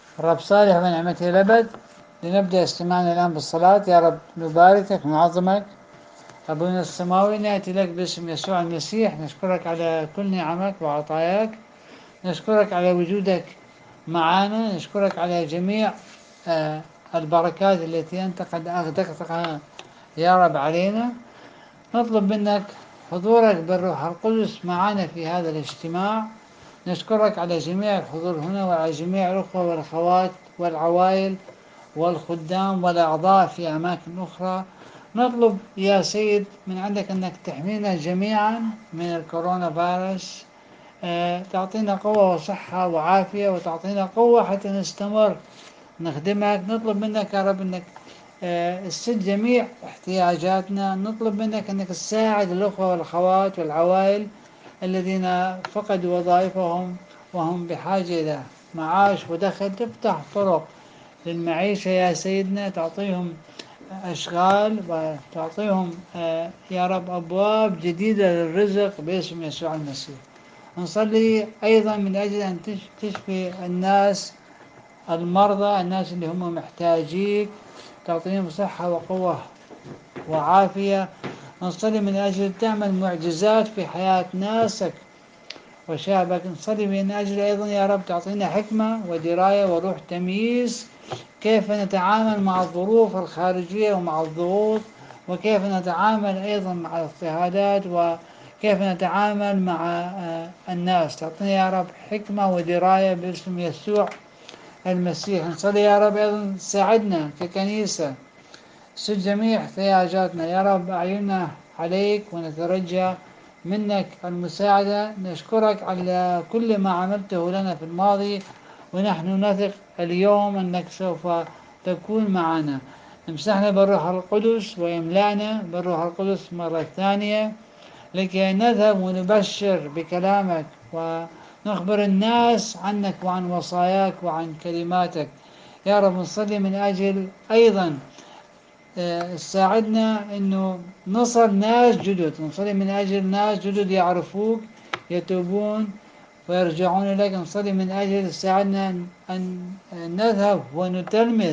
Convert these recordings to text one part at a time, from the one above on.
الرب صالح ونعمته الأبد. لنبدأ استماعنا الآن بالصلاة. يا رب نباركك ونعظمك أبونا السماوي، نأتي لك باسم يسوع المسيح، نشكرك على كل نعمك وعطاياك، نشكرك على وجودك معنا، نشكرك على جميع البركات التي أنت قد أغدقتها يا رب علينا. نطلب منك حضورك بالروح القدس معنا في هذا الاجتماع. نشكرك على جميع الحضور هنا وعلى جميع الأخوة والأخوات والعوائل والخدام والأعضاء في أماكن أخرى. نطلب يا سيد من عندك أنك تحمينا جميعا من الكورونا فيروس، تعطينا قوة وصحة وعافية، وتعطينا قوة حتى نستمر نخدمك. نطلب منك يا رب أنك تسد جميع احتياجاتنا. نطلب منك أنك تساعد الأخوة والأخوات والعوائل الذين فقدوا وظائفهم وهم بحاجة إلى معاش ودخل. تفتح طرق للمعيشة يا سيدنا، تعطيهم أشغال وتعطيهم يا رب أبواب جديدة للرزق باسم يسوع المسيح. نصلي أيضا من أجل أن تشفي الناس المرضى، الناس اللي هم محتاجيك، تعطيهم صحة وقوة وعافية. نصلي من أجل تعمل معجزات في حياة ناسك وشعبك. نصلي من أجل أيضا يا رب تعطينا حكمة ودراية وروح تمييز كيف نتعامل مع الظروف الخارجية ومع الضغوط، وكيف نتعامل أيضا مع الاضطهادات، وكيف نتعامل مع الناس. تعطينا يا رب حكمة ودراية باسم يسوع المسيح. نصلي يا رب أيضا تساعدنا ككنيسة، سد جميع احتياجاتنا يا رب. أعيننا عليك ونترجى منك المساعدة. نشكرك على كل ما عملته لنا في الماضي، ونحن نثق اليوم أنك سوف تكون معنا. امسحنا بالروح القدس ويملأنا بالروح القدس مرة ثانية لكي نذهب ونبشر بكلامك ونخبر الناس عنك وعن وصاياك وعن كلماتك. يا رب نصلي من أجل أيضا ساعدنا أنه نصل ناس جدد. نصلي من أجل ناس جدد يعرفوك، يتوبون ويرجعون إليك. نصلي من أجل ساعدنا أن نذهب ونتلمذ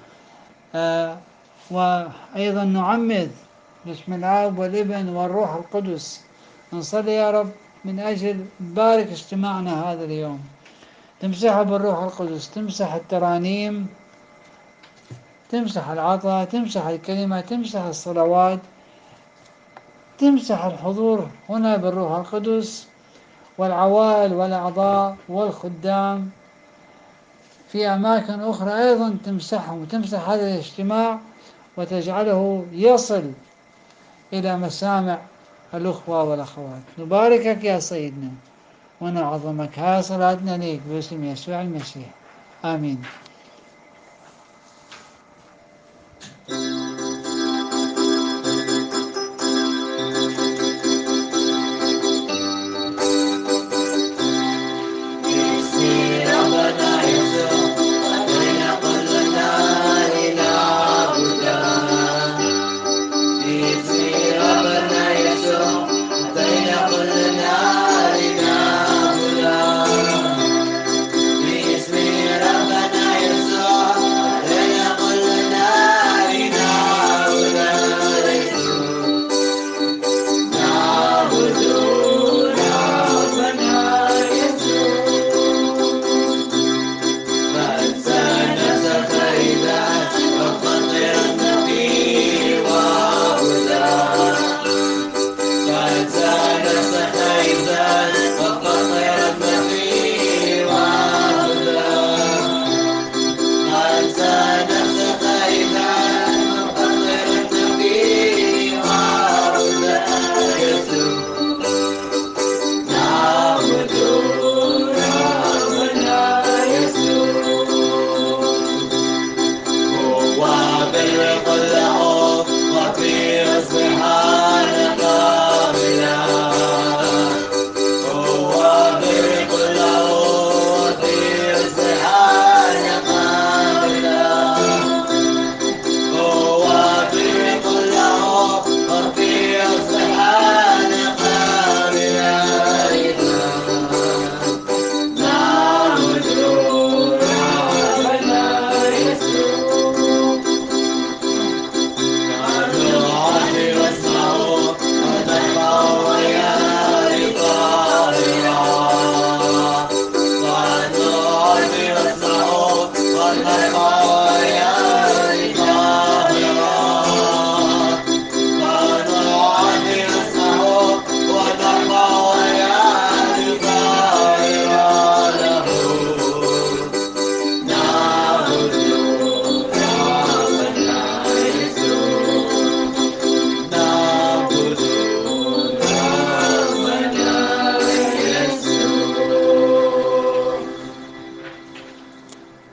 وأيضا نعمد باسم الآب والابن والروح القدس. نصلي يا رب من أجل بارك اجتماعنا هذا اليوم، تمسحه بالروح القدس، تمسح الترانيم، تمسح العطاء، تمسح الكلمة، تمسح الصلوات، تمسح الحضور هنا بالروح القدس، والعوائل والأعضاء والخدام في أماكن أخرى أيضا تمسحهم، وتمسح هذا الاجتماع وتجعله يصل إلى مسامع الأخوة والأخوات. نباركك يا سيدنا ونعظمك. ها صلاتنا ليك باسم يسوع المسيح، آمين.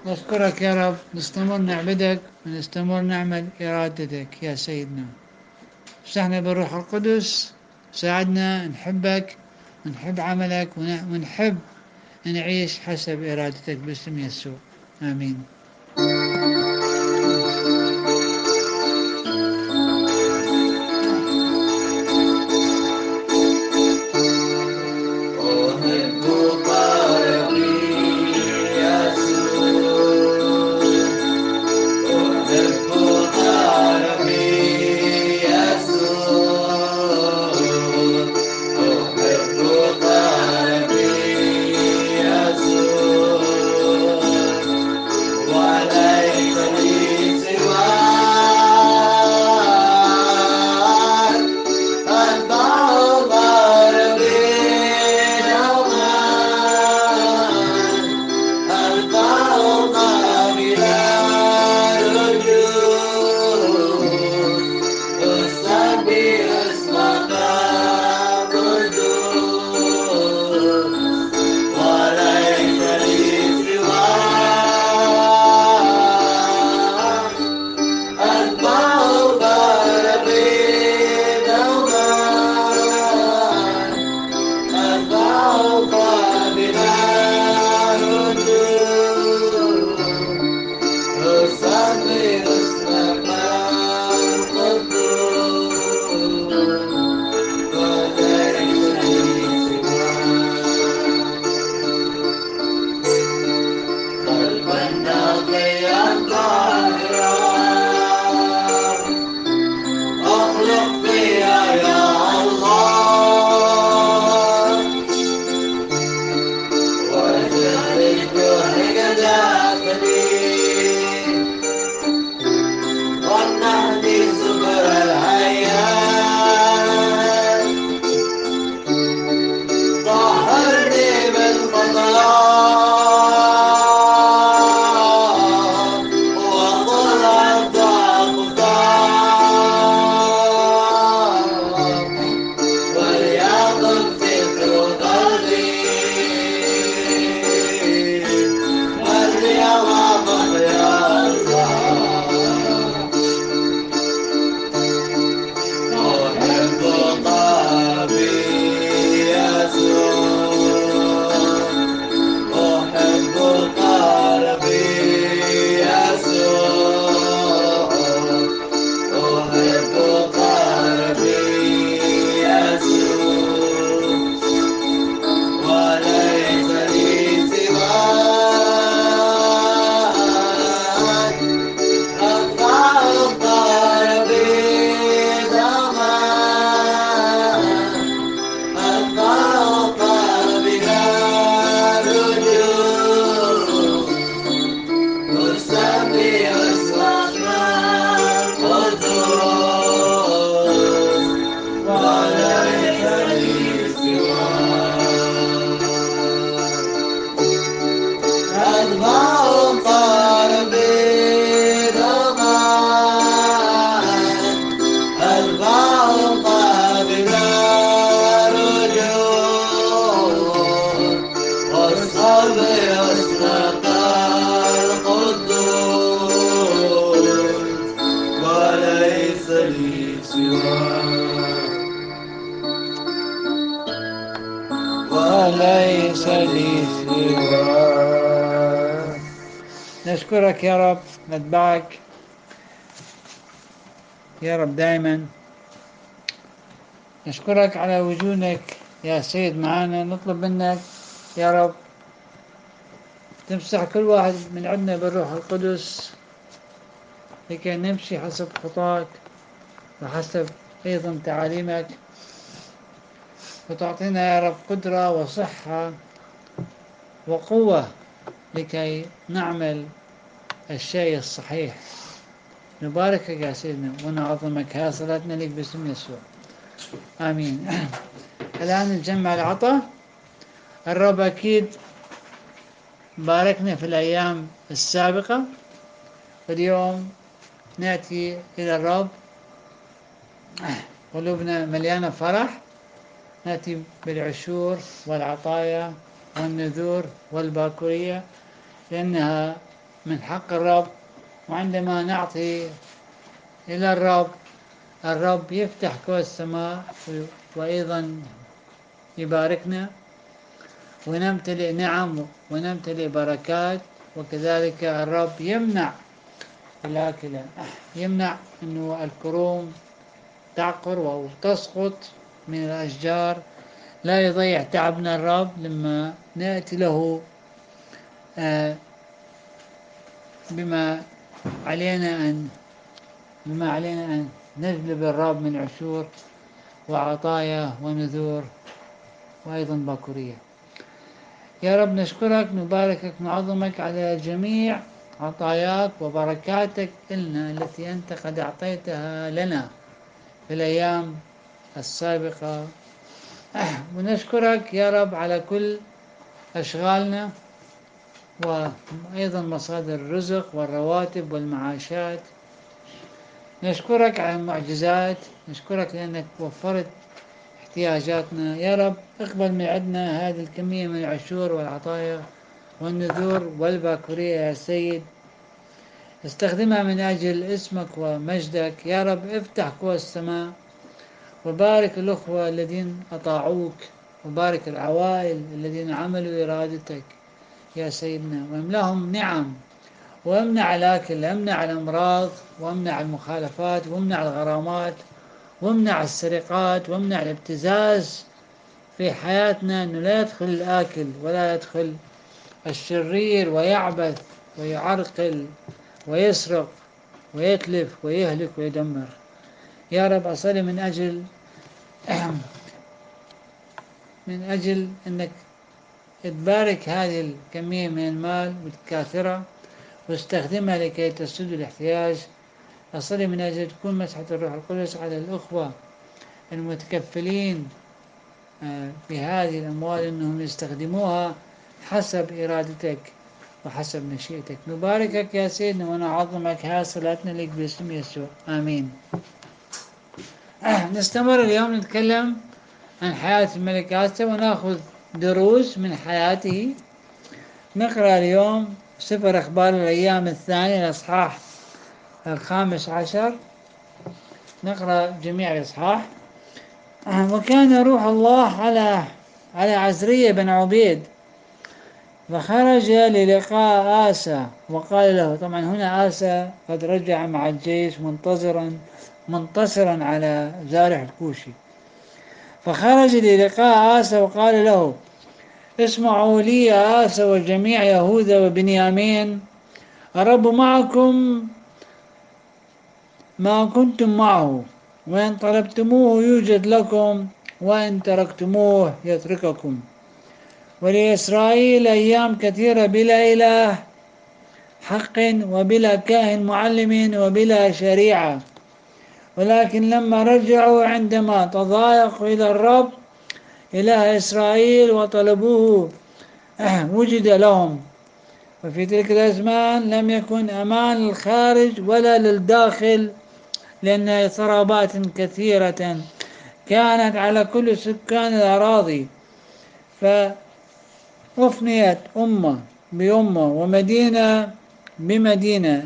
نشكرك يا رب، نستمر نعبدك ونستمر نعمل إرادتك يا سيدنا. امسحنا بالروح القدس، ساعدنا نحبك ونحب عملك ونحب نعيش حسب إرادتك باسم يسوع، آمين. وليس لي سواك. نشكرك يا رب، نتبعك يا رب دائما. نشكرك على وجودك يا سيد معنا. نطلب منك يا رب تمسح كل واحد من عندنا بالروح القدس لكي نمشي حسب خطاك وحسب أيضا تعاليمك، وتعطينا يا رب قدرة وصحة وقوة لكي نعمل الشيء الصحيح. نباركك يا سيدنا ونعظمك. ها صلاتنا لك باسم يسوع، آمين. الآن نجمع العطاء. الرب أكيد باركنا في الأيام السابقة، واليوم نأتي إلى الرب قلوبنا مليانة فرح. نأتي بالعشور والعطايا والنذور والباكورية، لأنها من حق الرب، وعندما نعطي إلى الرب يفتح كوى السماء وأيضا يباركنا ونمتلئ نعم ونمتلئ بركات. وكذلك الرب يمنع الآكلة، يمنع أنه الكروم تعقر أو تسقط من الأشجار. لا يضيع تعبنا الرب لما نأتي له بما علينا أن نجلب الرب من عشور وعطايا ونذور وأيضا باكورية. يا رب نشكرك، نباركك، نعظمك على جميع عطاياك وبركاتك إلنا التي أنت قد أعطيتها لنا في الأيام السابقة. ونشكرك يا رب على كل أشغالنا وأيضا مصادر الرزق والرواتب والمعاشات. نشكرك على المعجزات، نشكرك لأنك وفرت احتياجاتنا. يا رب اقبل من عندنا هذه الكمية من العشور والعطايا والنذور والباكورية يا سيد، استخدمها من أجل اسمك ومجدك. يا رب افتح قوى السماء وبارك الأخوة الذين أطاعوك، وبارك العوائل الذين عملوا إرادتك يا سيدنا، واملأهم نعم، وامنع الأكل، امنع الأمراض، وامنع المخالفات، وامنع الغرامات، وامنع السرقات، وامنع الابتزاز في حياتنا، أنه لا يدخل الآكل ولا يدخل الشرير ويعبث ويعرقل ويسرق ويتلف ويهلك ويدمر. يا رب أصلي من أجل أنك تبارك هذه الكمية من المال الكاثرة واستخدمها لكي تسد الاحتياج. أصلي من أجل تكون مسحة الروح القدس على الأخوة المتكفلين بهذه الأموال أنهم يستخدموها حسب إرادتك وحسب مشيئتك. نباركك يا سيدنا ونعظمك. ها صلاتنا لك باسم يسوع، آمين. نستمر اليوم نتكلم عن حياة الملك آسى ونأخذ دروس من حياته. نقرأ اليوم سفر أخبار الأيام الثاني الأصحاح 15. نقرأ جميع الأصحاح. وكان روح الله على عزرية بن عبيد، فخرج للقاء آسى وقال له، طبعا هنا آسى قد رجع مع الجيش منتصرا على زارح الكوشي. فخرج للقاء آسى وقال له، اسمعوا لي يا آسى وجميع يهوذا وبنيامين، الرب معكم ما كنتم معه، وإن طلبتموه يوجد لكم، وإن تركتموه يترككم. ولإسرائيل أيام كثيرة بلا إله حق وبلا كاهن معلم وبلا شريعة، ولكن لما رجعوا عندما تضايقوا إلى الرب إله إسرائيل وطلبوه وجد لهم. وفي تلك الأزمان لم يكن أمان للخارج ولا للداخل، لأن اضطرابات كثيرة كانت على كل سكان الأراضي، فأفنيت أمة بأمة ومدينة بمدينة،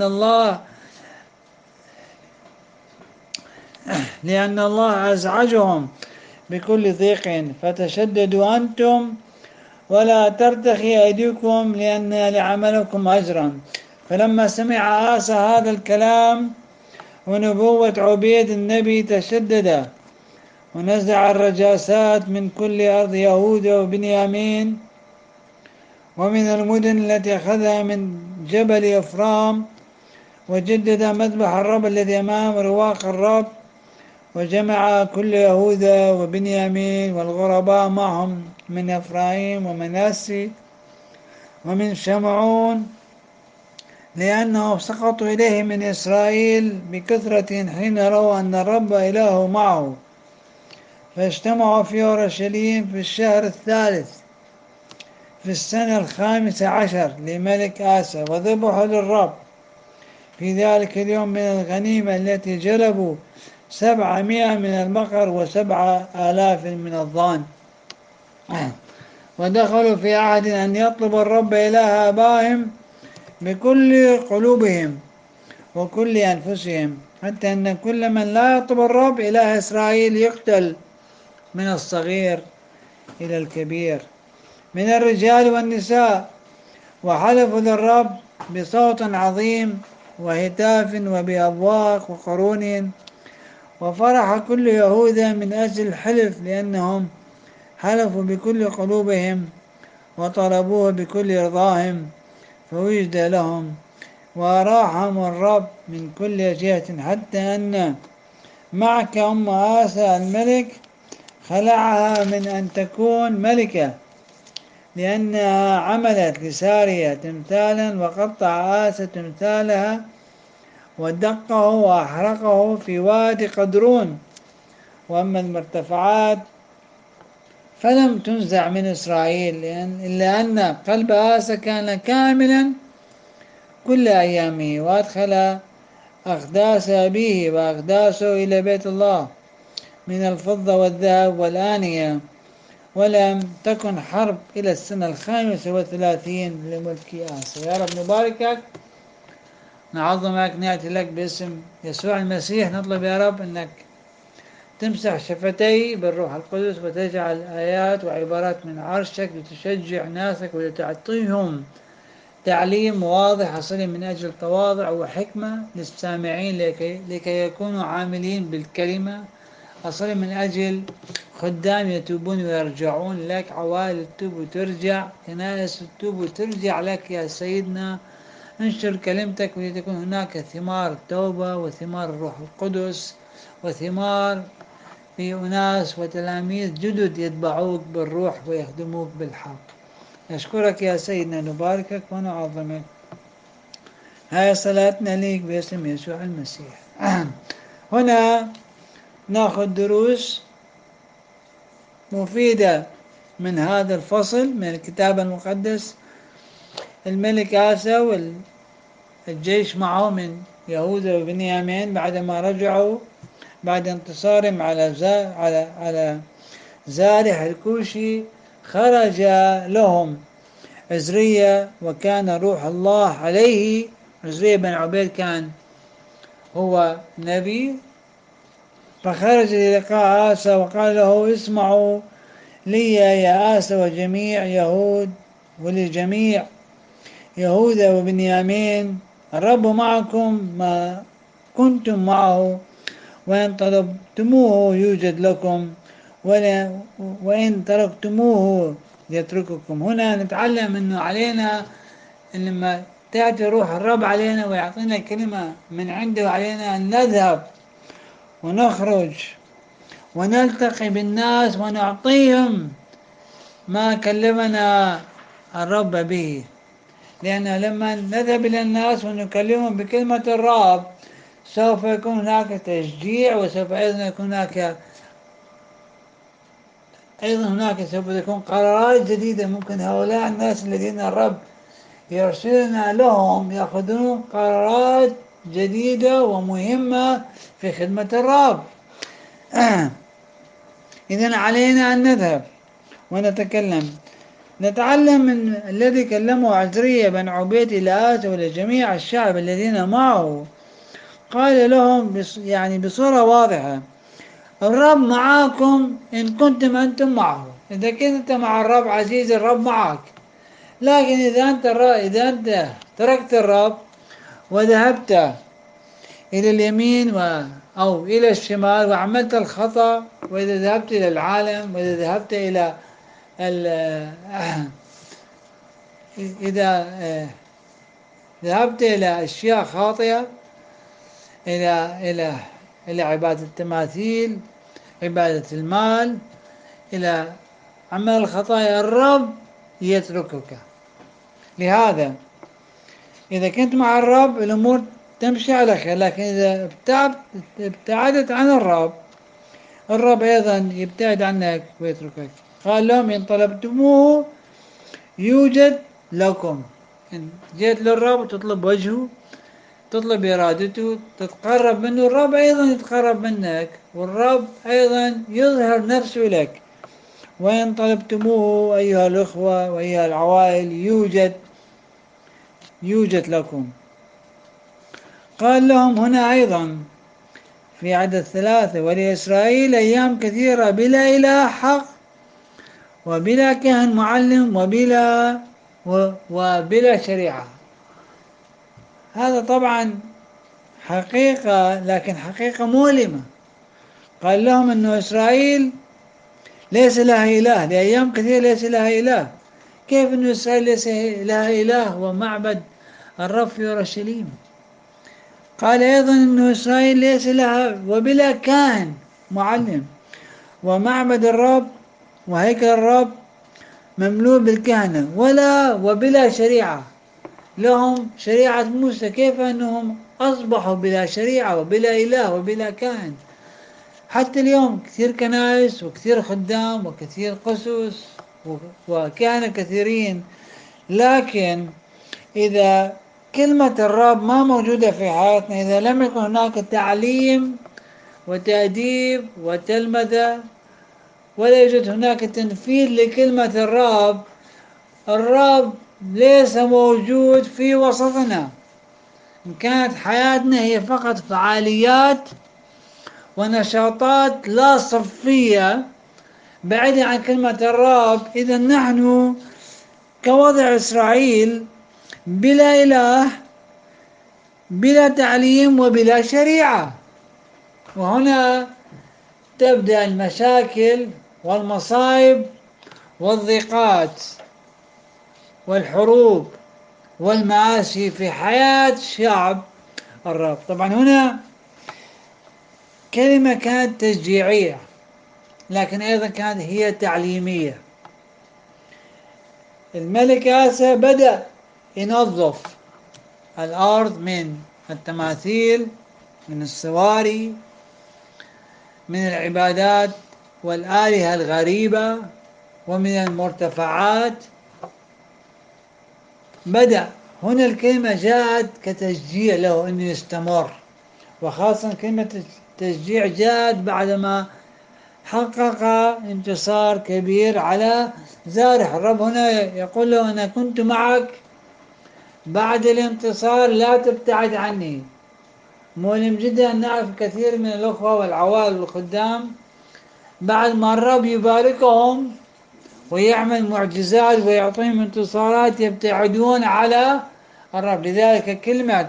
لأن الله أزعجهم بكل ضيق. فتشددوا أنتم ولا ترتخي أيديكم، لأن لعملكم أجرا. فلما سمع آسى هذا الكلام ونبوة عبيد النبي تشدد، ونزع الرجاسات من كل أرض يهوذا وبنيامين ومن المدن التي أخذها من جبل إفرام، وجدد مذبح الرب الذي أمام رواق الرب، وجمع كل يهوذا وبنيامين والغرباء معهم من إفرايم ومناسي ومن شمعون، لأنهم سقطوا إليه من إسرائيل بكثرة حين رأوا أن الرب إله معه. فاجتمعوا في أورشليم في الشهر الثالث في السنة 15 لملك آسى، وذبحوا للرب في ذلك اليوم من الغنيمة التي جلبوا 700 من البقر و7,000 من الضان. ودخلوا في عهد أن يطلب الرب إله آبائهم بكل قلوبهم وكل أنفسهم، حتى أن كل من لا يطلب الرب إله إسرائيل يقتل، من الصغير إلى الكبير، من الرجال والنساء. وحلفوا للرب بصوت عظيم وهتاف وبأبواق وقرون. وفرح كل يهوذا من أجل الحلف، لأنهم حلفوا بكل قلوبهم وطلبوه بكل رضاهم، فوجد لهم وأراحهم الرب من كل جهة، حتى أن معك أم آسى الملك خلعها من أن تكون ملكة، لأنها عملت لسارية تمثالا، وقطع آسى تمثالها ودقه وأحرقه في وادي قدرون. وأما المرتفعات فلم تنزع من إسرائيل، إلا أن قلب آسى كان كاملا كل أيامه، وأدخل أقداس أبيه وأقداسه إلى بيت الله من الفضة والذهب والآنية. ولم تكن حرب إلى السنة 35 لملك آسى. يا رب نباركك، نعظمك، نأتي لك باسم يسوع المسيح. نطلب يا رب أنك تمسح شفتي بالروح القدس، وتجعل آيات وعبارات من عرشك لتشجع ناسك ولتعطيهم تعليم واضح، أصلي من أجل تواضع وحكمة للسامعين لكي يكونوا عاملين بالكلمة. أصلي من أجل خدام يتوبون ويرجعون لك، عوائل تتوب وترجع، كنائس تتوب وترجع لك يا سيدنا. انشر كلمتك ولتكون هناك ثمار توبة وثمار الروح القدس وثمار في أناس وتلاميذ جدد يتبعوك بالروح ويخدموك بالحق. نشكرك يا سيدنا، نباركك ونعظمك. هاي صلاتنا ليك باسم يسوع المسيح. هنا ناخذ دروس مفيدة من هذا الفصل من الكتاب المقدس. الملك آسى والجيش معه من يهوذا وبنيامين بعدما رجعوا بعد انتصارهم على زارح الكوشي، خرج لهم عزرية وكان روح الله عليه. عزرية بن عبيد كان هو نبي، فخرج للقاء آسى وقال له: اسمعوا لي يا آسى وجميع يهود، ولجميع يهوذا وبنيامين، الرب معكم ما كنتم معه، وإن طلبتموه يوجد لكم، وإن تركتموه يترككم. هنا نتعلم أنه علينا إن لما تأتي روح الرب علينا ويعطينا كلمة من عنده علينا أن نذهب ونخرج ونلتقي بالناس ونعطيهم ما كلمنا الرب به. لأن لما نذهب إلى الناس ونكلمهم بكلمة الرب سوف يكون هناك تشجيع، وسوف أيضا يكون هناك سوف تكون قرارات جديدة. ممكن هؤلاء الناس الذين الرب يرسلنا لهم يأخذون قرارات جديدة ومهمة في خدمة الرب. إذن علينا أن نذهب ونتكلم، نتعلم من الذي كلمه عزرية بن عبيد إلى آسى ولجميع الشعب الذين معه. قال لهم يعني بصورة واضحة: الرب معاكم إن كنتم أنتم معه. إذا كنت مع الرب عزيز، الرب معك. لكن إذا أنت تركت الرب وذهبت إلى اليمين أو إلى الشمال وعملت الخطأ، وإذا ذهبت إلى العالم، وإذا ذهبت إلى إذا ذهبت إلى أشياء خاطئة، إلى إلى إلى عبادة التماثيل، عبادة المال، إلى عمل الخطايا، الرب يتركك. لهذا إذا كنت مع الرب الأمور تمشي على خير، لكن إذا ابتعدت عن الرب أيضا يبتعد عنك ويتركك. قال لهم: إن طلبتموه يوجد لكم. إن جيت للرب وتطلب وجهه، تطلب إرادته، تتقرب منه، الرب أيضا يتقرب منك، والرب أيضا يظهر نفسه لك. وإن طلبتموه أيها الأخوة وأيها العوائل يوجد يوجد لكم. قال لهم هنا أيضا في عدد 3: ولإسرائيل أيام كثيرة بلا إله حق وبلا كهن معلم وبلا شريعة. هذا طبعا حقيقة، لكن حقيقة مؤلمة. قال لهم أن إسرائيل ليس لها إله، لأيام كثيرة ليس لها إله. كيف أن إسرائيل ليس لها إله ومعبد الرب في أورشليم؟ قال أيضا أن إسرائيل ليس لها وبلا كاهن معلم، ومعبد الرب وهيكل الرب مملوء بالكهنة وبلا شريعة. لهم شريعة موسى، كيف أنهم أصبحوا بلا شريعة وبلا إله وبلا كاهن؟ حتى اليوم كثير كنائس وكثير خدام وكثير قسوس وكهنة كثيرين، لكن إذا كلمة الرب ما موجودة في حياتنا، إذا لم يكن هناك تعليم وتأديب وتلمذة، ولا يوجد هناك تنفيذ لكلمة الرب ليس موجود في وسطنا. إن كانت حياتنا هي فقط فعاليات ونشاطات لا صفية بعيدة عن كلمة الرب، إذا نحن كوضع إسرائيل بلا إله، بلا تعليم وبلا شريعة. وهنا تبدأ المشاكل والمصائب والضيقات والحروب والمآسي في حياة شعب الرب. طبعا هنا كلمة كانت تشجيعية، لكن أيضا كانت هي تعليمية. الملك آسى بدأ ينظف الأرض من التماثيل، من الصواري، من العبادات والآلهة الغريبة، ومن المرتفعات. بدأ هنا الكلمة جاءت كتشجيع له أنه يستمر، وخاصة كلمة التشجيع جاءت بعدما حقق انتصار كبير على زارح. الرب هنا يقول له: أنا كنت معك بعد الانتصار، لا تبتعد عني. مؤلم جدا أن نعرف كثير من الأخوة والعوائل والخدام بعد ما الرب يباركهم ويعمل معجزات ويعطيهم انتصارات يبتعدون على الرب. لذلك كلمة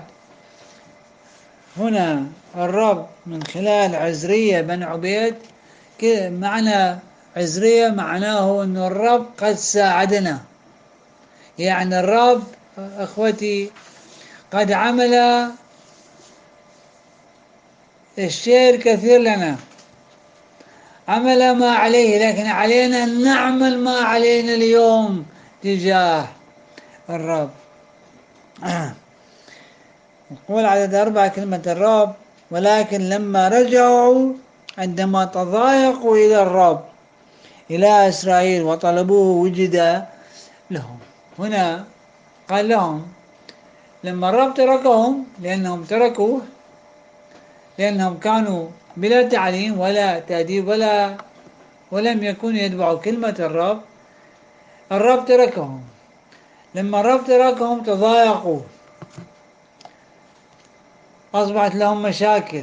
هنا الرب من خلال عزرية بن عبيد، معنى عزرية معناه أن الرب قد ساعدنا، يعني الرب أخوتي قد عمل الشيء الكثير لنا، عمل ما عليه، لكن علينا أن نعمل ما علينا اليوم تجاه الرب. يقول عدد 4 كلمة الرب: ولكن لما رجعوا عندما تضايقوا إلى الرب إلى إسرائيل وطلبوه وجد لهم. هنا قال لهم لما الرب تركهم، لأنهم كانوا بلا تعليم ولا تأديب ولم يكونوا يتبعوا كلمة الرب تركهم. لما الرب تركهم تضايقوا، أصبحت لهم مشاكل،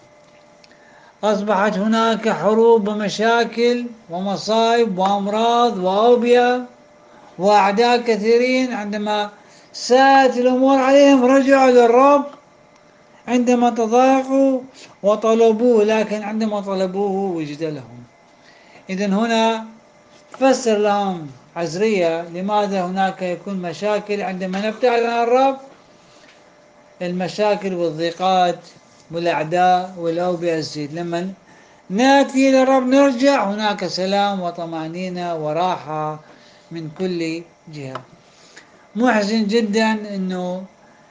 أصبحت هناك حروب ومشاكل ومصائب وأمراض وأوبئة وأعداء كثيرين. عندما ساءت الأمور عليهم رجعوا للرب عندما تضايقوا وطلبوه، لكن عندما طلبوه وجد لهم. إذن هنا فسر لهم عزرية لماذا هناك يكون مشاكل عندما نبتعد عن الرب. المشاكل والضيقات والأعداء والأوبئة تزيد. لما نأتي إلى الرب نرجع هناك سلام وطمأنينة وراحة من كل جهة. محزن جدا أنه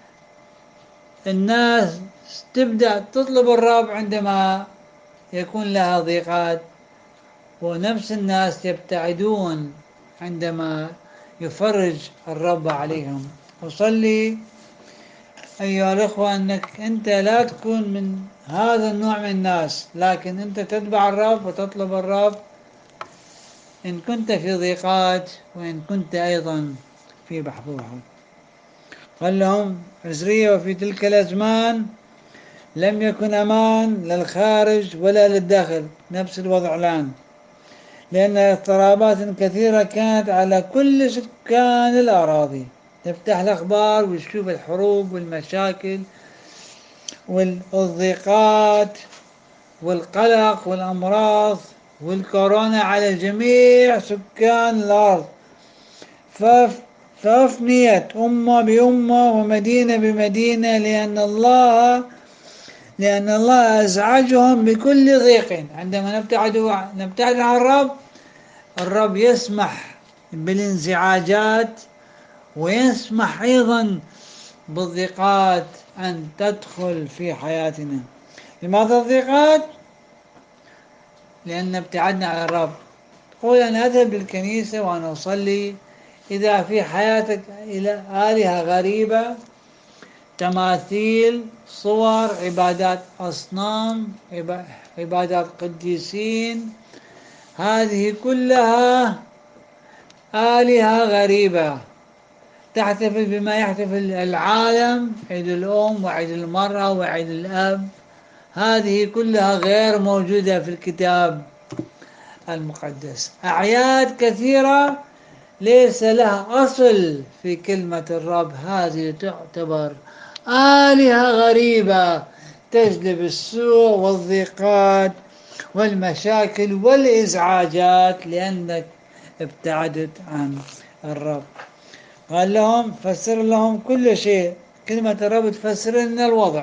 الناس تبدأ تطلب الرب عندما يكون لها ضيقات، ونفس الناس يبتعدون عندما يفرج الرب عليهم. أصلي أيها الأخوة أنك أنت لا تكون من هذا النوع من الناس، لكن أنت تتبع الرب وتطلب الرب إن كنت في ضيقات وإن كنت أيضا في بحبوحة. قال لهم عزرية: وفي تلك الأزمان لم يكن أمان للخارج ولا للداخل، نفس الوضع الآن، لأن اضطرابات كثيرة كانت على كل سكان الأراضي. تفتح الأخبار وتشوف الحروب والمشاكل والضيقات والقلق والأمراض والكورونا على جميع سكان الأرض. فأفنيت أمة بأمة ومدينة بمدينة، لأن الله أزعجهم بكل ضيق. عندما نبتعد عن الرب يسمح بالانزعاجات، ويسمح أيضا بالضيقات أن تدخل في حياتنا. لماذا الضيقات؟ لأن ابتعدنا عن الرب. تقول: أنا أذهب للكنيسة وأنا أصلي. إذا في حياتك إلى آلهة غريبة، تماثيل، صور، عبادات أصنام، عبادات قديسين، هذه كلها آلهة غريبة تحتفل بما يحتفل العالم: عيد الأم وعيد المرأة وعيد الأب. هذه كلها غير موجودة في الكتاب المقدس. أعياد كثيرة ليس لها أصل في كلمة الرب، هذه تعتبر آلهة غريبة تجلب السوء والضيقات والمشاكل والإزعاجات لأنك ابتعدت عن الرب. قال لهم: فسر لهم كل شيء. كلمة الرب تفسر لنا الوضع.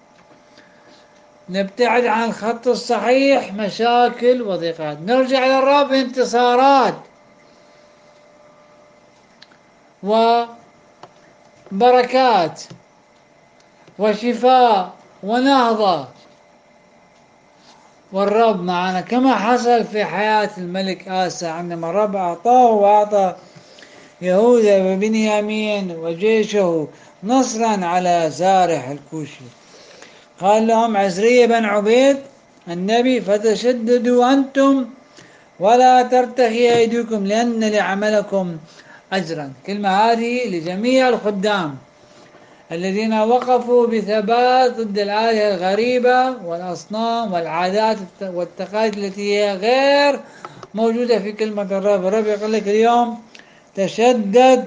نبتعد عن الخط الصحيح، مشاكل وضيقات. نرجع للرب، انتصارات وبركات وشفاء ونهضة. والرب معنا كما حصل في حياة الملك آسى، عندما الرب أعطاه وأعطى يهوذا وبنيامين وجيشه نصرا على زارح الكوشي. قال لهم عزرية بن عبيد النبي: فتشددوا أنتم ولا ترتخي أيديكم لأن لعملكم أجرا. كلمة هذه لجميع الخدام الذين وقفوا بثبات ضد الآلهة الغريبة والأصنام والعادات والتقاليد التي هي غير موجودة في كلمة الرب. الرب يقول لك اليوم: تشدد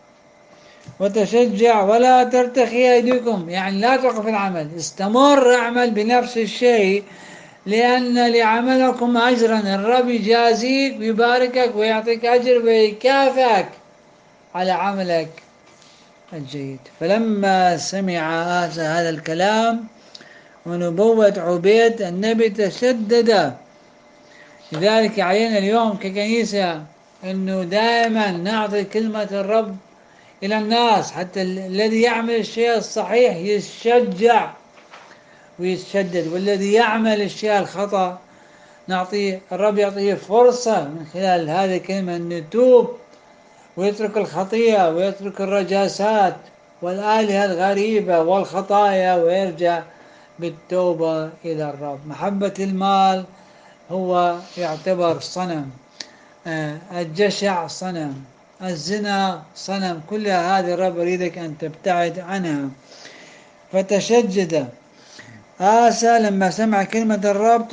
وتشجع ولا ترتخي أيديكم، يعني لا توقف العمل، استمر اعمل بنفس الشيء لأن لعملكم أجرا. الرب يجازيك ويباركك ويعطيك أجر ويكافئك على عملك الجيد. فلما سمع آسى هذا الكلام ونبوة عبيد النبي تشدد. لذلك علينا اليوم ككنيسة أنه دائما نعطي كلمة الرب إلى الناس، حتى الذي يعمل الشيء الصحيح يتشجع ويتشدد، والذي يعمل الشيء الخطأ الرب يعطيه فرصة من خلال هذه الكلمة أن يتوب ويترك الخطيئة ويترك الرجاسات والآلهة الغريبة والخطايا ويرجع بالتوبة إلى الرب. محبة المال هو يعتبر صنم، الجشع صنم، الزنا صنم، كل هذه الرب يريدك أن تبتعد عنها. فتشدد آسى لما سمع كلمة الرب.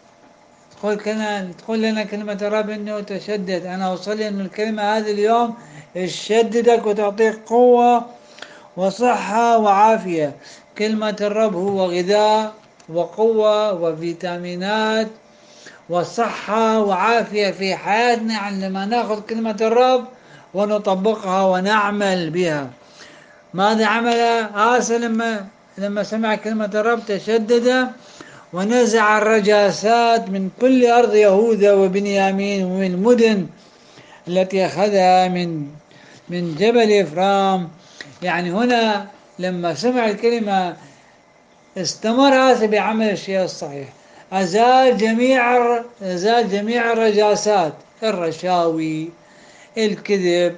تقول لنا كلمة الرب أنه تشدد. أنا أصلي أن الكلمة هذه اليوم تشددك وتعطيك قوة وصحة وعافية. كلمة الرب هو غذاء وقوة وفيتامينات وصحة وعافية في حياتنا عندما نأخذ كلمة الرب ونطبقها ونعمل بها. ماذا عمل آسى لما سمع كلمة الرب؟ تشدد ونزع الرجاسات من كل أرض يهوذا وبنيامين ومن المدن التي أخذها من جبل إفرام. يعني هنا لما سمع الكلمة استمر آسى بعمل الشيء الصحيح. أزال جميع الرجاسات، الرشاوي، الكذب،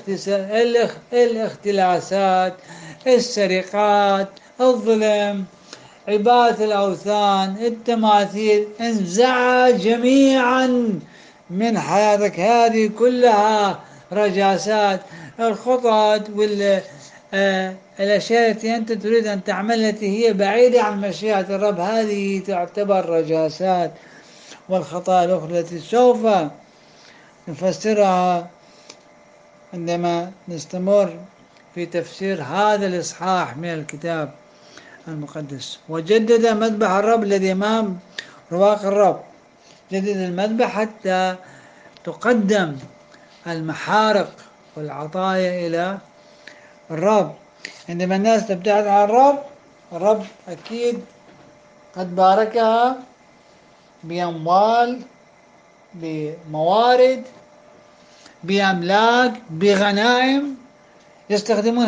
الاختلاسات، السرقات، الظلم، عبادة الأوثان، التماثيل، انزعها جميعا من حياتك. هذه كلها رجاسات. الخطط الأشياء التي أنت تريد أن تعملها التي هي بعيدة عن مشيئة الرب، هذه تعتبر رجاسات. والخطايا الأخرى التي سوف نفسرها عندما نستمر في تفسير هذا الإصحاح من الكتاب المقدس. وجدد مذبح الرب الذي أمام رواق الرب. جدد المذبح حتى تقدم المحارق والعطايا إلى الرب. عندما الناس تبتعد عن الرب، الرب أكيد قد باركها بأموال، بموارد، بأملاك، بغنائم. يستخدمون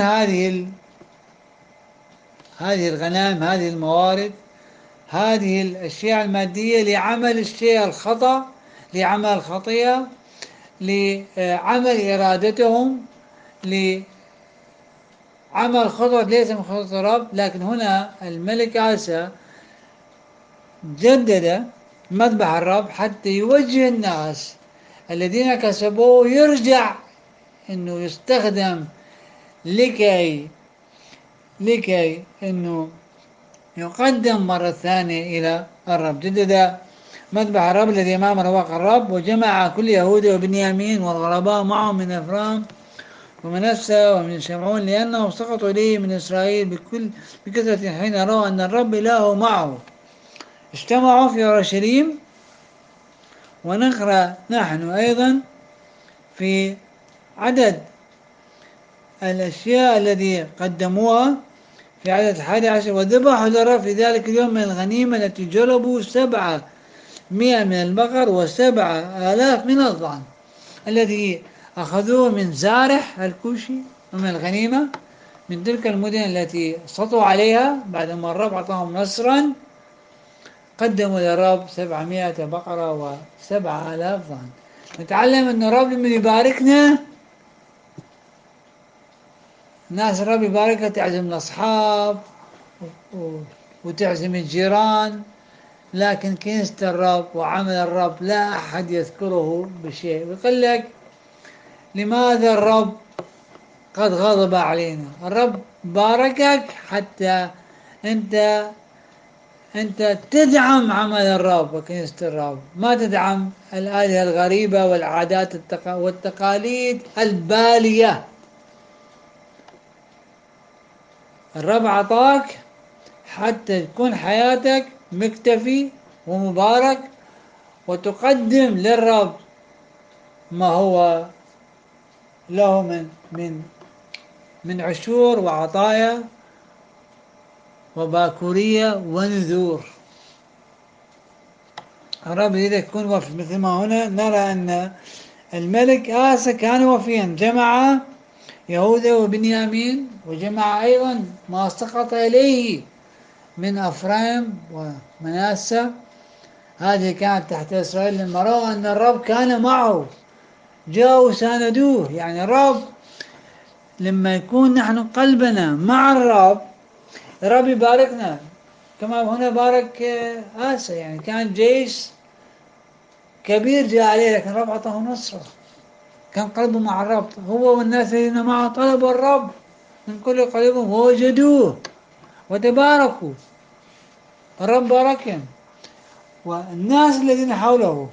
هذه الغنائم، هذه الموارد، هذه الأشياء المادية لعمل الشيء الخطأ، لعمل الخطيئة، لعمل إرادتهم، لعمل خطأ ليس من خطأ الرب. لكن هنا الملك آسى جدد مذبح الرب حتى يوجه الناس الذين كسبوه يرجع انه يستخدم لكي انه يقدم مرة ثانية الى الرب. جدد مذبح الرب الذي امام رواق الرب، وجمع كل يهوذا وبنيامين والغرباء معهم من افرام ومنسى ومن شمعون، لانهم سقطوا اليه من اسرائيل بكثرة حين رأوا ان الرب اله معه. اجتمعوا في اورشليم. ونقرأ نحن أيضا في عدد الأشياء الذي قدموها في عدد 11: وذبحوا للرب في ذلك اليوم من الغنيمة التي جلبوا 700 من البقر و7,000 من الضأن الذي أخذوه من زارح الكوشي، ومن الغنيمة من تلك المدن التي سطوا عليها بعدما الرب أعطاهم نصرا. قدموا للرب 700 بقرة و7,000 ضأن. نتعلم أن الرب من يباركنا، الناس الرب يباركها تعزم الأصحاب وتعزم الجيران، لكن كنيسة الرب وعمل الرب لا أحد يذكره بشيء. ويقول لك لماذا الرب قد غضب علينا؟ الرب باركك حتى أنت تدعم عمل الرب وكنيسة الرب، ما تدعم الآلهة الغريبة والعادات والتقاليد البالية. الرب عطاك حتى تكون حياتك مكتفي ومبارك، وتقدم للرب ما هو له من عشور وعطايا وباكورية ونذور. الرب يريد يكون وفي، مثل ما هنا نرى أن الملك آسى كان وفيا، جمع يهوذا وبنيامين، وجمع أيضا ما سقط إليه من أفرايم ومناسة. هذه كانت تحت إسرائيل. لما رأوا أن الرب كان معه جاءوا ساندوه. يعني الرب لما يكون نحن قلبنا مع الرب يباركنا، كما هنا بارك آسى. يعني كان جيش كبير جاء عليه، لكن الرب أعطاه نصرة. كان قلبه مع الرب. هو والناس الذين معه طلبوا الرب من كل قلبهم ووجدوه وتباركوا. الرب باركهم. والناس الذين حوله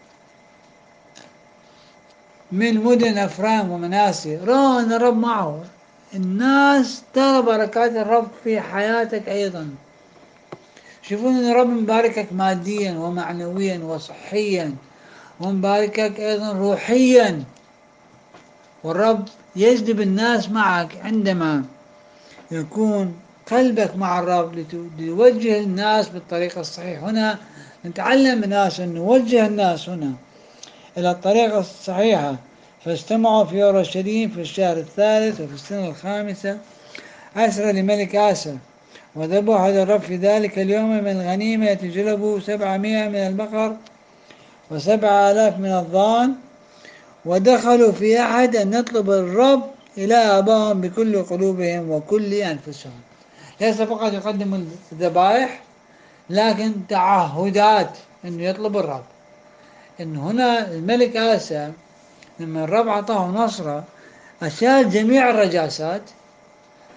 من مدن أفرام ومناسي رأوا أن الرب معه. الناس ترى بركات الرب في حياتك أيضا. شوفون أن الرب مباركك ماديا ومعنويا وصحيا، ومباركك أيضا روحيا. والرب يجذب الناس معك عندما يكون قلبك مع الرب ليوجه الناس بالطريقة الصحيحة. هنا نتعلم الناس أن نوجه الناس هنا إلى الطريقة الصحيحة. فاجتمعوا في أورشليم في الشهر الثالث وفي السنة 15 لملك آسى، وذبحوا للرب في ذلك اليوم من الغنيمة التي جلبوا 700 من البقر و7,000 من الضأن. ودخلوا في عهد أن نطلب الرب إلى آبائهم بكل قلوبهم وكل أنفسهم. ليس فقط يقدموا الذبائح، لكن تعهدات أنه يطلب الرب. إن هنا الملك آسى لما الرب أعطاه نصرة أشال جميع الرجاسات،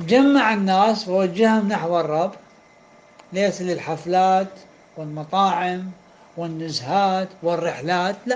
جمع الناس ووجههم نحو الرب، ليس للحفلات والمطاعم والنزهات والرحلات، لا،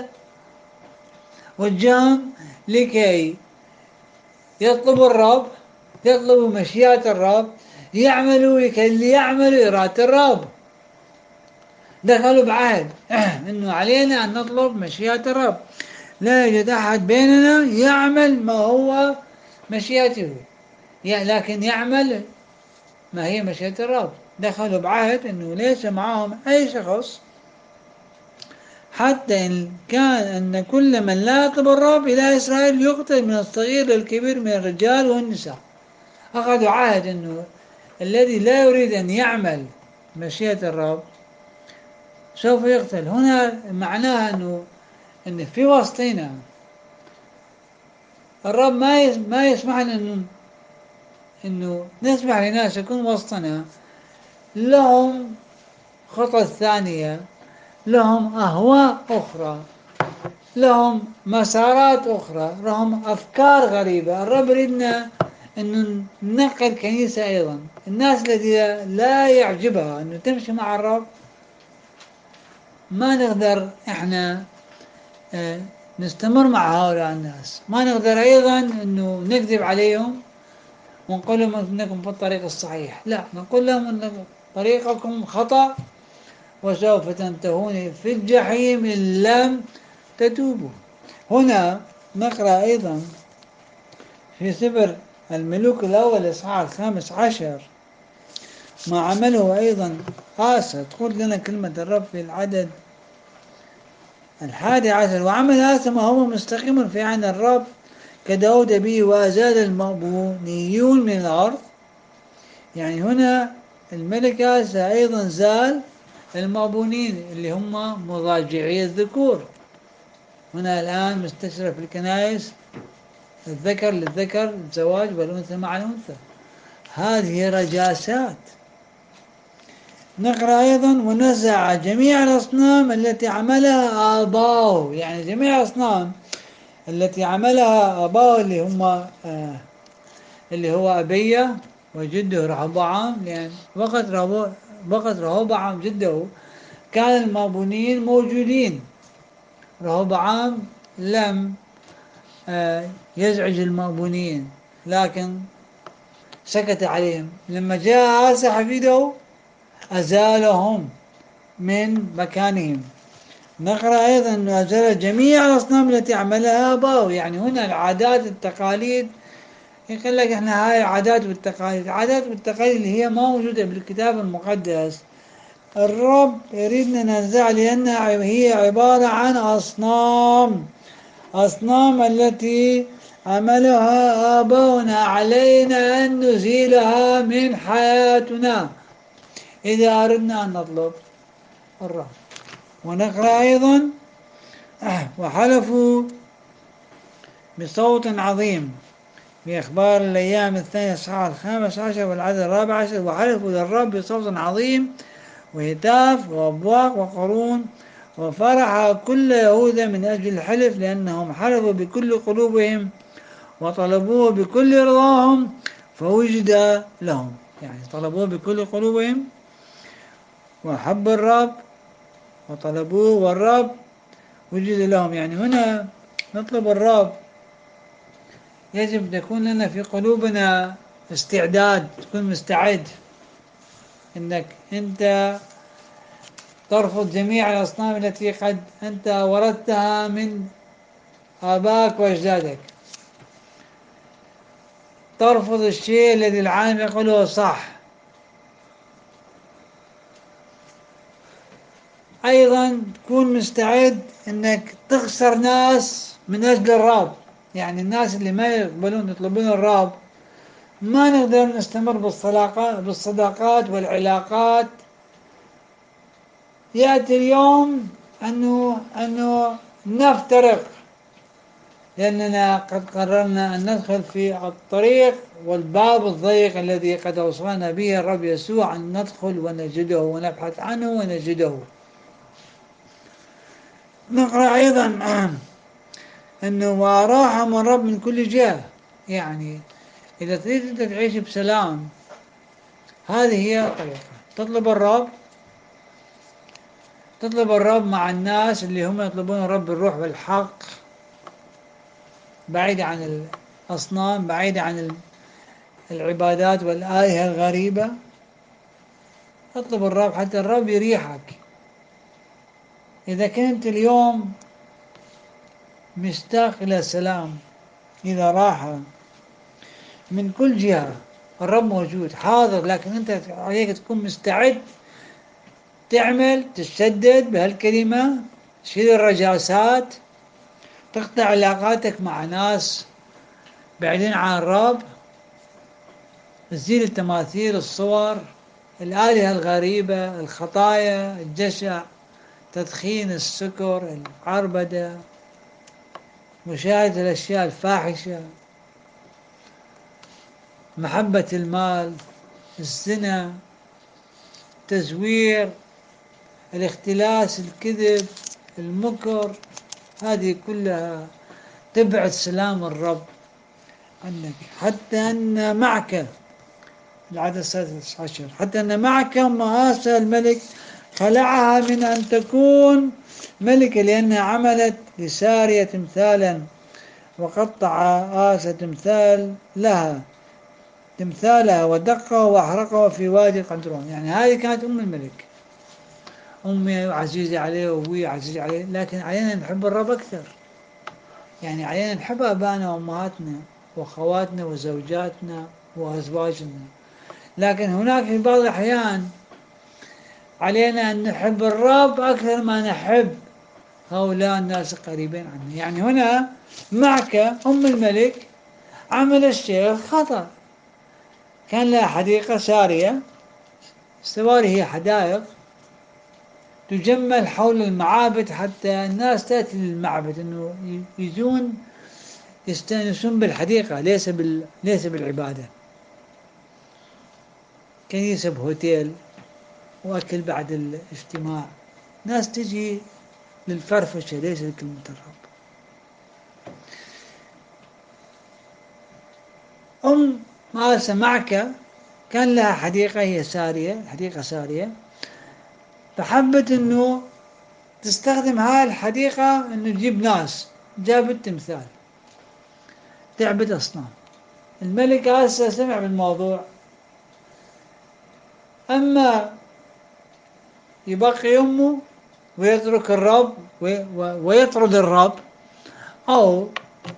وجههم لكي يطلبوا الرب، يطلبوا مشيئة الرب، يعملوا ليعملوا إرادة الرب. دخلوا بعهد أنه علينا أن نطلب مشيئة الرب، لا يوجد أحد بيننا يعمل ما هو مشيئته، لكن يعمل ما هي مشيئة الرب. دخلوا بعهد أنه ليس معهم أي شخص، حتى إن كان أن كل من لا يطلب الرب إلى إسرائيل يقتل، من الصغير للكبير، من الرجال والنساء. أخذوا عهد أنه الذي لا يريد أن يعمل مشيئة الرب سوف يقتل. هنا معناها أن في وسطنا الرب ما يسمح لنا أنه نسمح لناس يكون وسطنا لهم خطط ثانية، لهم أهواء أخرى، لهم مسارات أخرى، لهم أفكار غريبة. الرب يريدنا أن ننقل كنيسة أيضا. الناس التي لا يعجبها أنه تمشي مع الرب ما نقدر إحنا نستمر مع هؤلاء الناس. ما نقدر أيضا أنه نكذب عليهم ونقول لهم أنكم في الطريق الصحيح، لا، نقول لهم أن طريقكم خطأ وسوف تنتهون في الجحيم إن لم تتوبوا. هنا نقرأ أيضا في سفر الملوك الأول إصحاح 15 ما عمله أيضا آسى. تقول لنا كلمة الرب في العدد 11: وعمل آسى ما هو مستقيم في عين الرب كداود به، وأزال المأبونيون من الأرض. يعني هنا الملك آسى أيضا زال المأبونين اللي هم مضاجعي الذكور. هنا الآن مستشرف في الكنائس الذكر للذكر الزواج والأنثى مع الأنثى. هذه رجاسات. نقرأ أيضا: ونزع جميع الأصنام التي عملها آباؤه. يعني جميع الأصنام التي عملها آباؤه اللي هو أبية وجده رهبعام، لأن وقت رهبعام جده كان المابونيين موجودين. رهبعام لم يزعج المابونيين، لكن سكت عليهم. لما جاء آسى حفيده أزالهم من مكانهم. نقرأ أيضا أنه أزال جميع الأصنام التي عملها آباؤه. يعني هنا العادات التقاليد، يقول لك احنا هاي العادات والتقاليد. العادات والتقاليد اللي هي ما موجودة بالكتاب المقدس الرب يريدنا ننزع، لأنها هي عبارة عن أصنام التي عملها آباؤنا. علينا أن نزيلها من حياتنا إذا أردنا أن نطلب الرب. ونقرأ أيضا: وحلفوا بصوت عظيم في أخبار الأيام الثانية إصحاح 15 والعدد 14: وحلفوا للرب بصوت عظيم وهتاف وأبواق وقرون، وفرح كل يهوذا من أجل الحلف، لأنهم حلفوا بكل قلوبهم وطلبوه بكل رضاهم فوجد لهم. يعني طلبوه بكل قلوبهم وحب الرب وطلبوه والرب وجد لهم. يعني هنا نطلب الرب، يجب تكون لنا في قلوبنا استعداد، تكون مستعد انك انت ترفض جميع الاصنام التي قد انت ورثتها من ابائك واجدادك. ترفض الشيء الذي العالم يقوله صح. ايضا تكون مستعد انك تخسر ناس من اجل الرب. يعني الناس اللي ما يقبلون يطلبون الرب ما نقدر نستمر بالصداقات والعلاقات. يأتي اليوم أنه نفترق، لأننا قد قررنا أن ندخل في الطريق والباب الضيق الذي قد أوصانا به الرب يسوع أن ندخل ونجده ونبحث عنه ونجده. نقرأ أيضا أنه وأراحهم الرب من كل جهة. يعني إذا تريد أنت تعيش بسلام، هذه هي الطريقة. تطلب الرب، تطلب الرب مع الناس اللي هم يطلبون الرب بالروح والحق، بعيد عن الأصنام، بعيد عن العبادات والآلهة الغريبة. اطلب الرب حتى الرب يريحك. إذا كنت اليوم مشتاق إلى السلام، إلى راحة من كل جهة، الرب موجود حاضر، لكن أنت عليك تكون مستعد تعمل، تشدد بهالكلمة، تشيل الرجاسات، تقطع علاقاتك مع ناس بعيدين عن الرب، تزيل التماثيل، الصور، الآلهة الغريبة، الخطايا، الجشع، تدخين، السكر، العربدة، مشاهدة الأشياء الفاحشة، محبة المال، الزنا، التزوير، الاختلاس، الكذب، المكر. هذه كلها تبعد سلام الرب عنك. حتى أن معك، العدد 16، حتى أن معك مآسى الملك خلعها من أن تكون ملكة، لأنها عملت لسارية تمثالا، وقطع آسى تمثالها ودقه وأحرقه في وادي قدرون. يعني هذه كانت أم الملك، أمي عزيزة عليه وأبوي عزيز عليه، لكن علينا نحب الرب أكثر. يعني علينا نحب أبانا وأمهاتنا وأخواتنا وزوجاتنا وأزواجنا، لكن هناك في بعض الأحيان علينا أن نحب الرب أكثر ما نحب هؤلاء الناس القريبين عنا. يعني هنا معك أم الملك عمل الشيء الخطأ. كان لها حديقة سارية، السواري هي حدائق تجمل حول المعابد حتى الناس تأتي للمعبد، أنه يجون يستأنسون بالحديقة، ليس بالعبادة. كنيسة بهوتيل وأكل بعد الاجتماع، ناس تجي للفرفشة ليس لكلمة الرب. أم ماسة معك كان لها حديقة، هي سارية، حديقة سارية، فحبت أنه تستخدم هاي الحديقة أنه تجيب ناس، جابت تمثال تعبد أصنام. الملك آسى سمع بالموضوع، أما يبقي يمه ويترك الرب ويطرد الرب، أو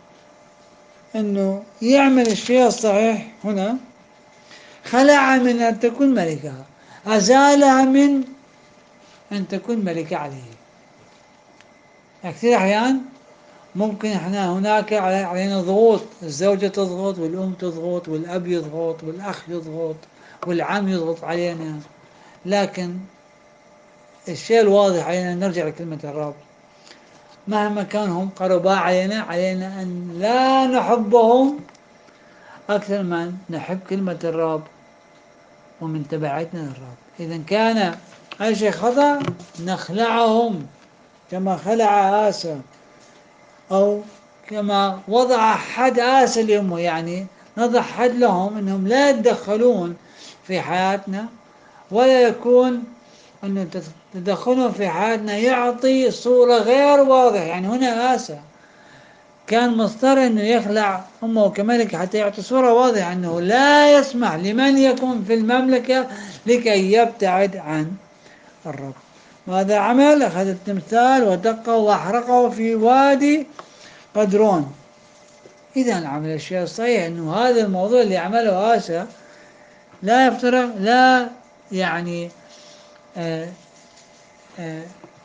أنه يعمل الشيء الصحيح. هنا خلع من أن تكون ملكة، أزالها من أن تكون ملكة عليه. كثير أحيان ممكن احنا هناك علينا ضغوط، الزوجة تضغط، والأم تضغط، والأب يضغط، والأخ يضغط، والعم يضغط علينا، لكن الشيء الواضح علينا أن نرجع لكلمة الرب. مهما كانوا قرباء علينا، علينا أن لا نحبهم أكثر ما نحب كلمة الرب ومن تبعتنا للرب. إذا كان أي شيء خطأ نخلعهم كما خلع آسى، أو كما وضع حد آسى لأمه، يعني نضع حد لهم أنهم لا يتدخلون في حياتنا، ولا يكون أن تدخلهم في حياتنا يعطي صورة غير واضحة. يعني هنا آسى كان مضطر أنه يخلع أمه كملك حتى يعطي صورة واضحة أنه لا يسمح لمن يكون في المملكة لكي يبتعد عن الرب. ماذا عمل؟ أخذ التمثال ودقه وأحرقه في وادي قدرون. إذا عمل الشيء الصحيح. أنه هذا الموضوع اللي عمله آسى لا يفترق، لا يعني آه آه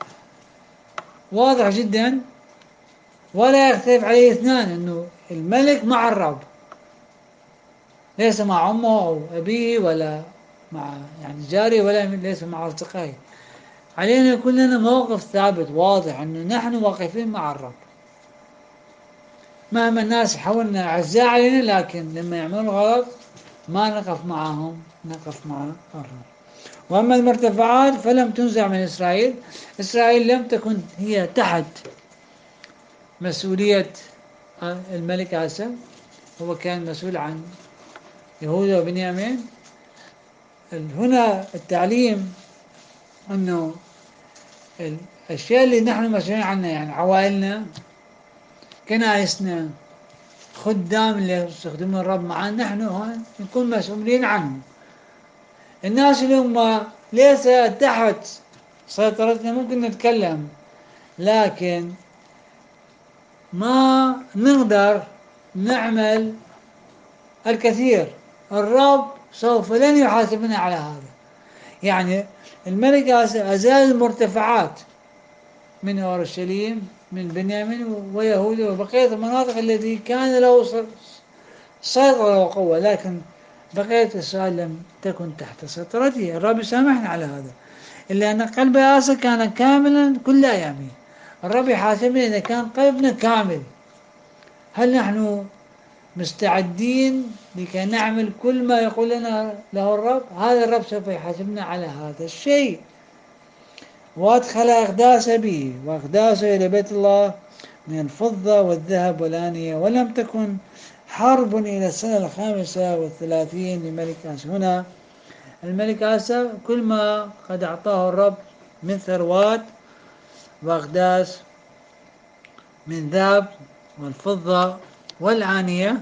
واضح جدا، ولا يختلف عليه اثنان، أنه الملك مع الرب، ليس مع أمه أو أبيه، ولا مع يعني جاري، ولا ليس مع أصدقائه. علينا يكون لنا موقف ثابت واضح أنه نحن واقفين مع الرب، مهما الناس حولنا أعزاء علينا، لكن لما يعملون غلط ما نقف معهم، نقف مع الرب. وأما المرتفعات فلم تنزع من إسرائيل. إسرائيل لم تكن هي تحت مسؤولية الملك آسى، هو كان مسؤول عن يهوذا وبنيامين. هنا التعليم أنه الأشياء اللي نحن مسؤولين عنها، يعني عوائلنا، كنائسنا، خدام اللي يستخدمون الرب معنا، نحن هون نكون مسؤولين عنه. الناس اللي هم ليس تحت سيطرتنا ممكن نتكلم، لكن ما نقدر نعمل الكثير. الرب سوف لن يحاسبنا على هذا. يعني الملك أزال المرتفعات من أورشليم، من بنيامين ويهوذا وبقية المناطق التي كان له سيطرة وقوة، لكن بقية إسرائيل لم تكن تحت سيطرته. الرب يسامحنا على هذا، إلا أن قلب آسى كان كاملا كل أيامه. الرب يحاسبنا إذا كان قلبنا كامل. هل نحن مستعدين لكي نعمل كل ما يقول لنا له الرب؟ هذا الرب سوف يحاسبنا على هذا الشيء. وأدخل أقداس به وأقداسه إلى بيت الله من الفضة والذهب والآنية، ولم تكن حرب إلى السنة 35 لملك آسى. هنا الملك آسى كل ما قد أعطاه الرب من ثروات وأقداس من ذهب والفضة والآنية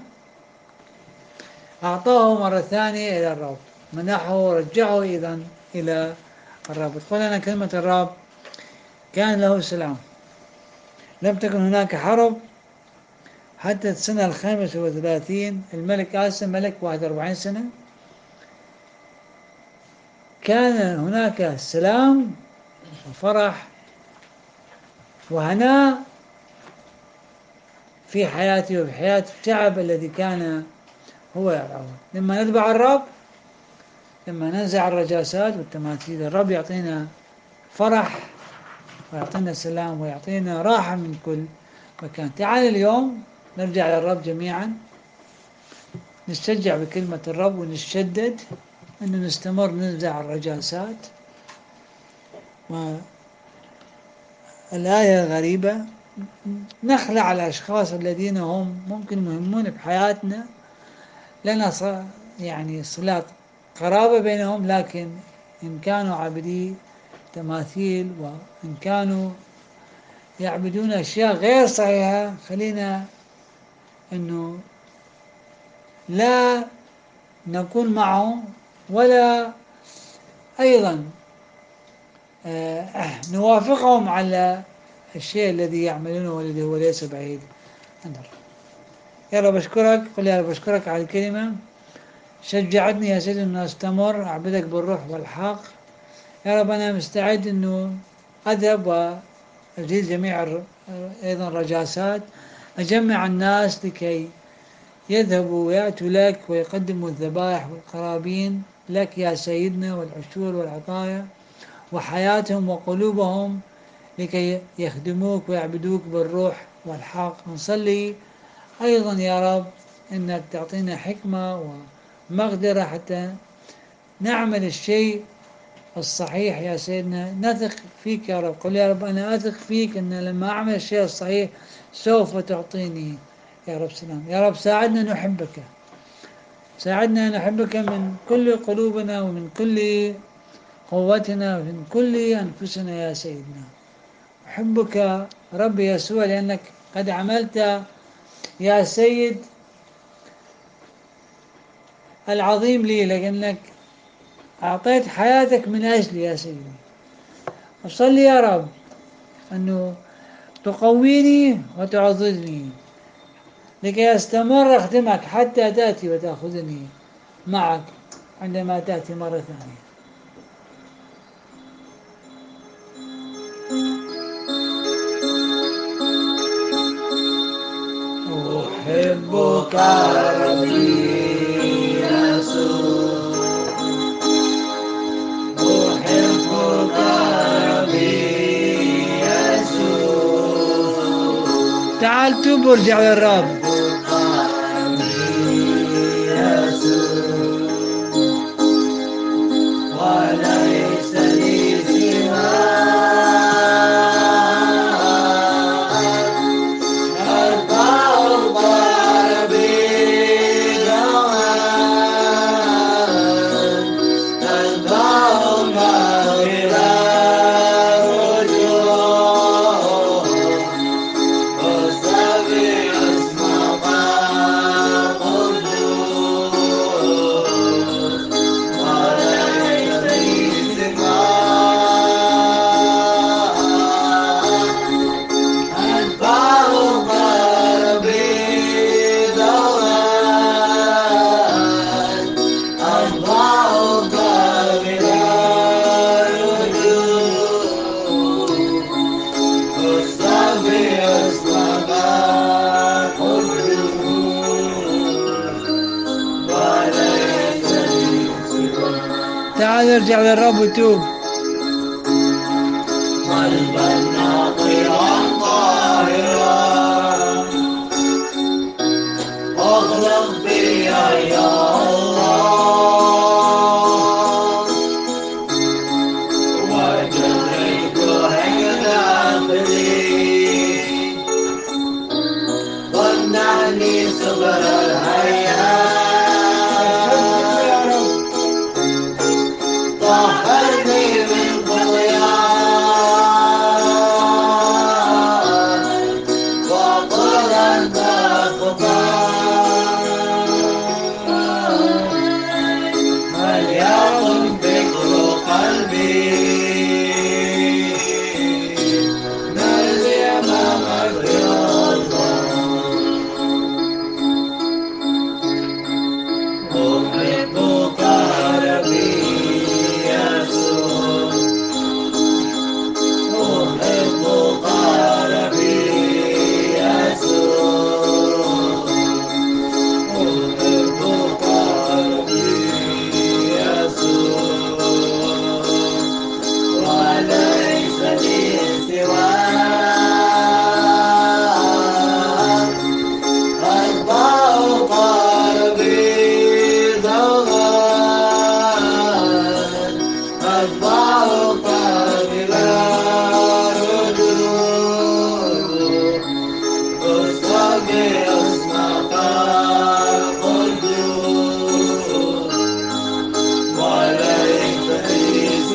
أعطاه مرة ثانية إلى الرب، منحه ورجعه إذا إلى الرب. تقول لنا كلمة الرب كان له سلام، لم تكن هناك حرب حتى السنة 35. الملك آسى ملك 41 سنة، كان هناك سلام وفرح وهناء في حياته وفي حياة الشعب الذي كان هو يرعاه. لما نتبع الرب، لما ننزع الرجاسات والتماثيل، الرب يعطينا فرح ويعطينا سلام ويعطينا راحة من كل مكان. تعال اليوم نرجع للرب جميعا، نسترجع بكلمة الرب ونشدد أنه نستمر ننزع الرجاسات. والآية الغريبة، نخلع الأشخاص الذين هم ممكن مهمون بحياتنا، لنا يعني صلات قرابة بينهم، لكن إن كانوا عابدي تماثيل وإن كانوا يعبدون أشياء غير صحيحة، خلينا أنه لا نكون معهم، ولا أيضا نوافقهم على الشيء الذي يعملونه والذي هو ليس بعيد عن الله. يا رب أشكرك، قل يا رب أشكرك على الكلمة، شجعتني يا سيدي أن أستمر أعبدك بالروح والحق. يا رب أنا مستعد أنه أذهب وأزيل جميع أيضا الرجاسات، أجمع الناس لكي يذهبوا ويأتوا لك ويقدموا الذبائح والقرابين لك يا سيدنا، والعشور والعطايا، وحياتهم وقلوبهم لكي يخدموك ويعبدوك بالروح والحق. نصلي أيضا يا رب أنك تعطينا حكمة ومقدرة حتى نعمل الشيء الصحيح يا سيدنا. نثق فيك يا رب. قل يا رب أنا أثق فيك أن لما أعمل الشيء الصحيح سوف تعطيني يا رب سلام. يا رب ساعدنا نحبك، ساعدنا نحبك من كل قلوبنا ومن كل قوتنا ومن كل أنفسنا يا سيدنا. أحبك رب يسوع لأنك قد عملت يا سيد العظيم لي، لأنك أعطيت حياتك من أجلي يا سيدي. أصلي يا رب أنه تقويني وتعضدني لكي أستمر أخدمك حتى تأتي وتأخذني معك عندما تأتي مرة ثانية. أحبك ربي يسوع، أحبك ربي يسوع. تعال توب وارجع للرب. وليس لي سواك، تعال ارجع للرب وتوب. قلبا ناقيا طاهرا اخلق بيا يا الله وجريت هكذا داخلي صنعني صبر الهيام طهرني من خطاياي وطهرا خطاياي فليكن فكر قلبي نادي امامك يا الله احبك ربي يسوع احبك ربي يسوع احبك ربي يسوع وليس لي سواك أتبع قلبي دوغان أتبع قلبي لا رجوع أستقي اسمك القدوس وليس لي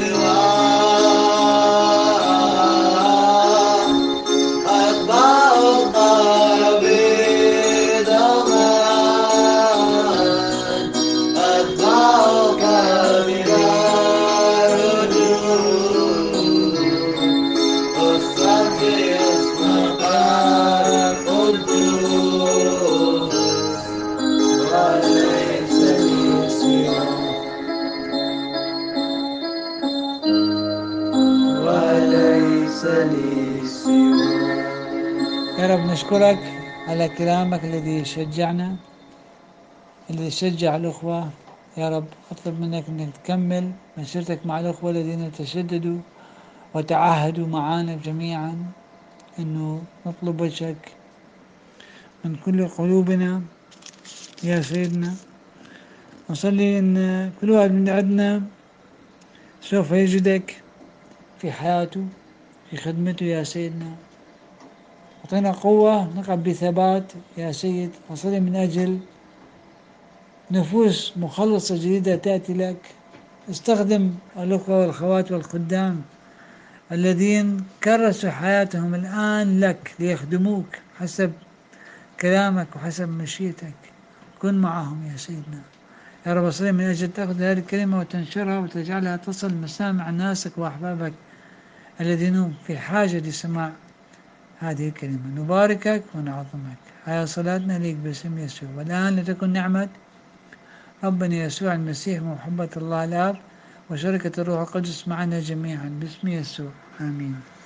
سواك أتبع قلبي دوغان أتبع قلبي لا رجوع أستقي اسمك القدوس وليس لي سواك وليس لي سواك. يا رب نشكرك على كلامك الذي يشجعنا، الذي يشجع الأخوة. يا رب أطلب منك أنك تكمل مسيرتك مع الأخوة الذين تشددوا وتعاهدوا معنا جميعا أنه نطلب وجهك من كل قلوبنا يا سيدنا. نصلي أن كل واحد من عندنا سوف يجدك في حياته، في خدمته يا سيدنا. أعطينا قوة نقف بثبات يا سيد. أصلي من أجل نفوس مخلصة جديدة تأتي لك. استخدم الأخوة والأخوات والخدام الذين كرسوا حياتهم الآن لك ليخدموك حسب كلامك وحسب مشيئتك. كن معهم يا سيدنا. يا رب أصلي من أجل تأخذ هذه الكلمة وتنشرها وتجعلها تصل مسامع ناسك وأحبابك الذين هم في حاجة لسماع هذه الكلمة. نباركك ونعظمك. هيا صلاتنا ليك باسم يسوع. والآن لتكن نعمة ربنا يسوع المسيح ومحبة الله الآب وشركة الروح القدس معنا جميعا باسم يسوع. آمين.